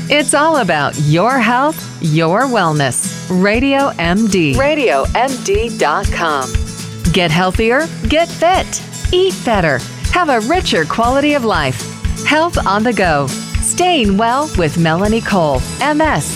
It's all about your health, your wellness. Radio MD. RadioMD.com. Get healthier, get fit, eat better, have a richer quality of life. Health on the go. Staying well with Melanie Cole, MS.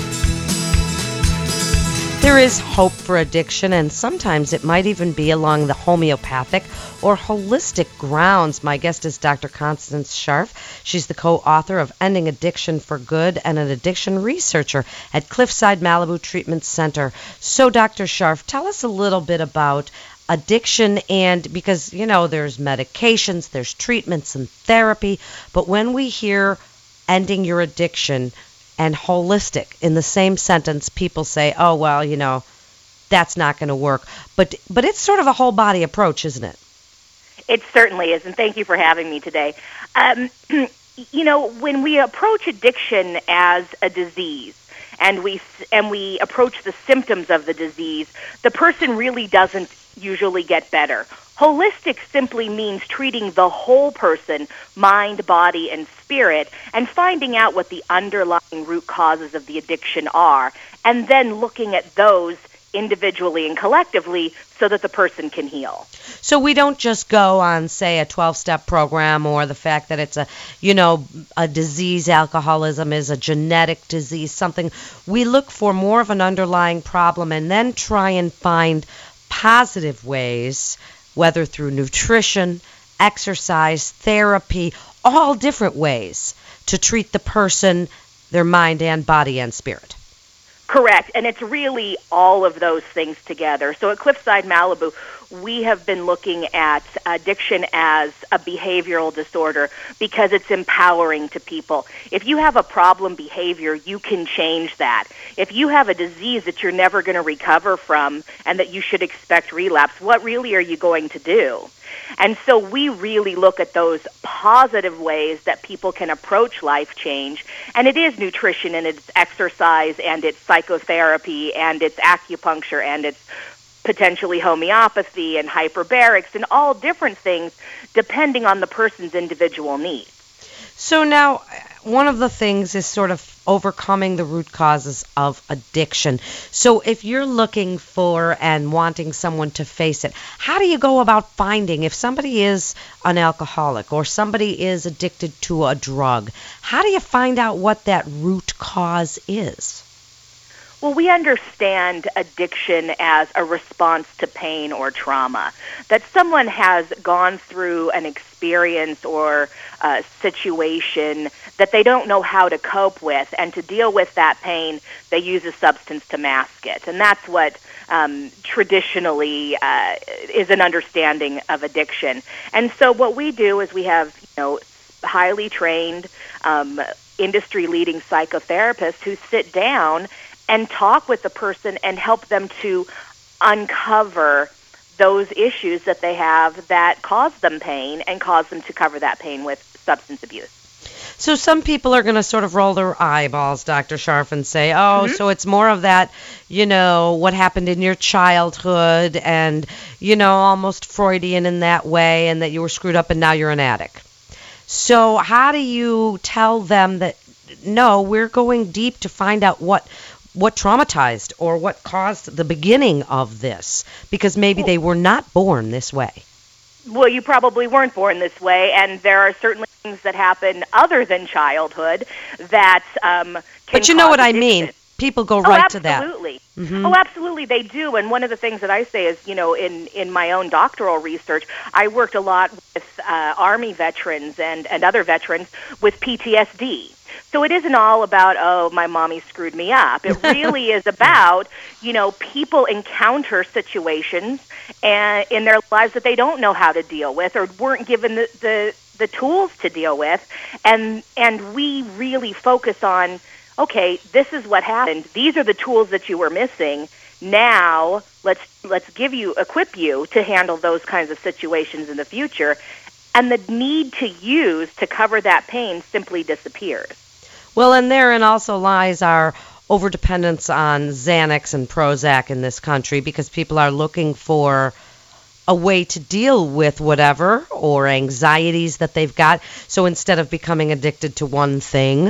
There is hope for addiction, and sometimes it might even be along the homeopathic or holistic grounds. My guest is Dr. Constance Scharff. She's the co-author of Ending Addiction for Good and an addiction researcher at Cliffside Malibu Treatment Center. So, Dr. Scharff, tell us a little bit about addiction, and because, you know, there's medications, there's treatments and therapy, but when we hear ending your addiction and holistic in the same sentence, people say, oh, well, you know, that's not going to work. But it's sort of a whole body approach, isn't it? It certainly is, and thank you for having me today. You know, when we approach addiction as a disease, and we approach the symptoms of the disease, the person really doesn't usually get better. Holistic simply means treating the whole person, mind, body, and spirit, and finding out what the underlying root causes of the addiction are, and then looking at those individually and collectively so that the person can heal. So we don't just go on, say, a 12-step program, or the fact that it's a disease. Alcoholism is a genetic disease, something. We look for more of an underlying problem and then try and find positive ways, whether through nutrition, exercise, therapy, all different ways to treat the person, their mind and body and spirit. Correct, and it's really all of those things together. So at Cliffside Malibu, we have been looking at addiction as a behavioral disorder because it's empowering to people. If you have a problem behavior, you can change that. If you have a disease that you're never going to recover from and that you should expect relapse, what really are you going to do? And so we really look at those positive ways that people can approach life change. And it is nutrition, and it's exercise, and it's psychotherapy, and it's acupuncture, and it's potentially homeopathy and hyperbarics and all different things depending on the person's individual needs. So now, one of the things is sort of overcoming the root causes of addiction. So if you're looking for and wanting someone to face it, how do you go about finding, if somebody is an alcoholic or somebody is addicted to a drug, how do you find out what that root cause is? Well, we understand addiction as a response to pain or trauma, that someone has gone through an experience or a situation that they don't know how to cope with, and to deal with that pain, they use a substance to mask it. And that's what traditionally is an understanding of addiction. And so what we do is we have, highly trained, industry-leading psychotherapists who sit down and talk with the person and help them to uncover those issues that they have that cause them pain and cause them to cover that pain with substance abuse. So some people are going to sort of roll their eyeballs, Dr. Scharff, and say, so it's more of that, what happened in your childhood and, almost Freudian in that way, and that you were screwed up and now you're an addict. So how do you tell them that, no, we're going deep to find out what traumatized or what caused the beginning of this, because maybe they were not born this way? Well, you probably weren't born this way, and there are certainly things that happen other than childhood that can But you know what addiction. I mean. People go right to that. Absolutely. Mm-hmm. Oh, absolutely, they do. And one of the things that I say is, in my own doctoral research, I worked a lot with Army veterans and other veterans with PTSD. So it isn't all about, my mommy screwed me up. It really is about, people encounter situations in their lives that they don't know how to deal with or weren't given the tools to deal with. And we really focus on, okay, this is what happened. These are the tools that you were missing. Now let's equip you to handle those kinds of situations in the future. And the need to use to cover that pain simply disappears. Well, and therein also lies our overdependence on Xanax and Prozac in this country, because people are looking for a way to deal with whatever or anxieties that they've got. So instead of becoming addicted to one thing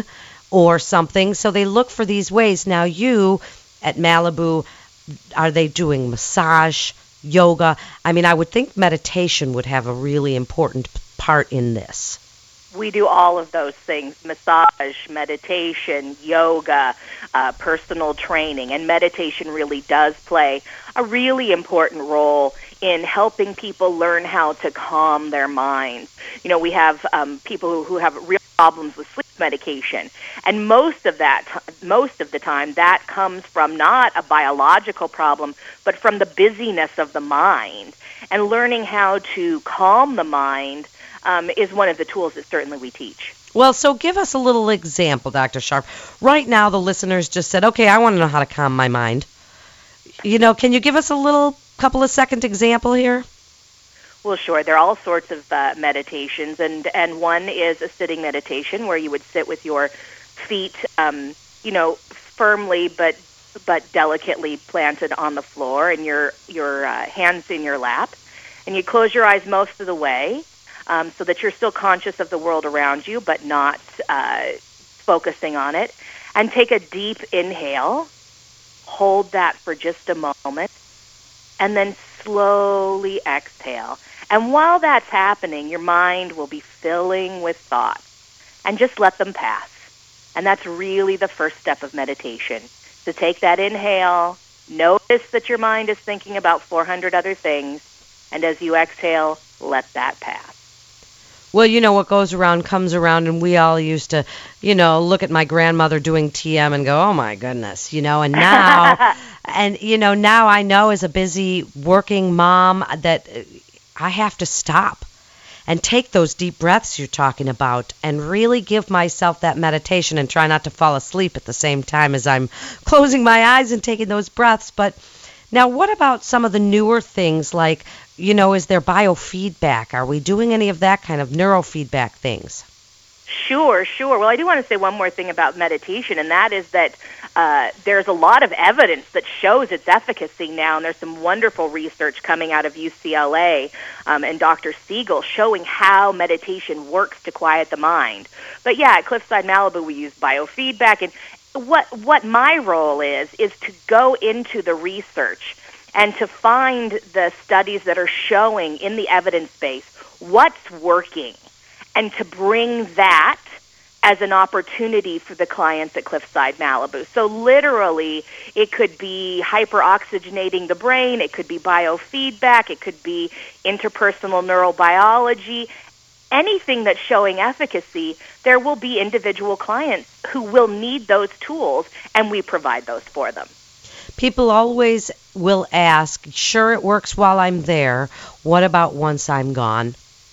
or something. So they look for these ways. Now you at Malibu, are they doing massage, yoga? I mean, I would think meditation would have a really important part in this. We do all of those things: massage, meditation, yoga, personal training. And meditation really does play a really important role in helping people learn how to calm their minds. You know, we have people who have real problems with sleep medication, and most of the time that comes from not a biological problem, but from the busyness of the mind. And learning how to calm the mind is one of the tools that certainly we teach. Well, so give us a little example, Dr. Scharf. Right now, the listeners just said, okay, I want to know how to calm my mind. You know, can you give us a little couple of second example here? Well, sure. There are all sorts of meditations, and one is a sitting meditation where you would sit with your feet, firmly but delicately planted on the floor, and your hands in your lap, and you close your eyes most of the way, so that you're still conscious of the world around you, but not focusing on it, and take a deep inhale. Hold that for just a moment, and then slowly exhale. And while that's happening, your mind will be filling with thoughts, and just let them pass. And that's really the first step of meditation. So take that inhale, notice that your mind is thinking about 400 other things, and as you exhale, let that pass. Well, you know, what goes around comes around, and we all used to, look at my grandmother doing TM and go, oh, my goodness, and now, now I know as a busy working mom that I have to stop and take those deep breaths you're talking about and really give myself that meditation and try not to fall asleep at the same time as I'm closing my eyes and taking those breaths. But now what about some of the newer things like, is there biofeedback? Are we doing any of that kind of neurofeedback things? Sure. Well, I do want to say one more thing about meditation, and that is that there's a lot of evidence that shows its efficacy now, and there's some wonderful research coming out of UCLA and Dr. Siegel showing how meditation works to quiet the mind. But yeah, at Cliffside Malibu, we use biofeedback, and what my role is to go into the research and to find the studies that are showing in the evidence base what's working, and to bring that as an opportunity for the clients at Cliffside Malibu. So literally, it could be hyperoxygenating the brain, it could be biofeedback, it could be interpersonal neurobiology. Anything that's showing efficacy, there will be individual clients who will need those tools, and we provide those for them. People always will ask, sure, it works while I'm there. What about once I'm gone?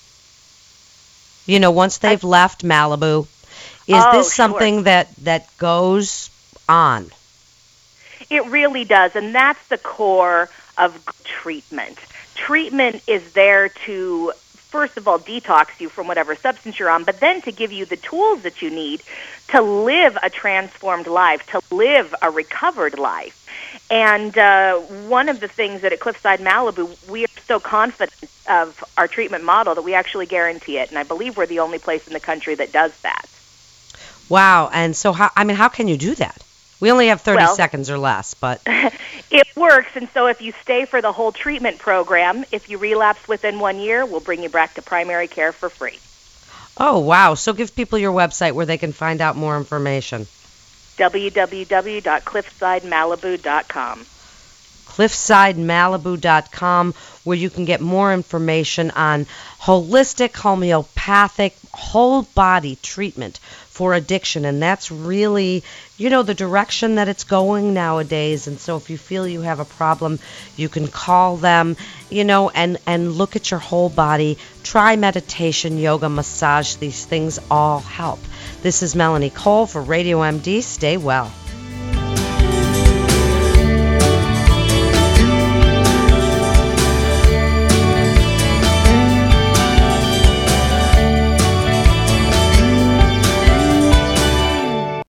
Once they've left Malibu, is this something that goes on? It really does, and that's the core of treatment. Treatment is there to, first of all, detox you from whatever substance you're on, but then to give you the tools that you need to live a transformed life, to live a recovered life. And one of the things that at Cliffside Malibu, we are so confident of our treatment model that we actually guarantee it. And I believe we're the only place in the country that does that. Wow. And so, how can you do that? We only have 30 seconds or less, but... It works. And so if you stay for the whole treatment program, if you relapse within 1 year, we'll bring you back to primary care for free. Oh, wow. So give people your website where they can find out more information. www.cliffsidemalibu.com. cliffsidemalibu.com, where you can get more information on holistic, homeopathic, whole body treatment for addiction. And that's really, the direction that it's going nowadays. And so if you feel you have a problem, you can call them, and look at your whole body. Try meditation, yoga, massage. These things all help. This is Melanie Cole for Radio MD. Stay well.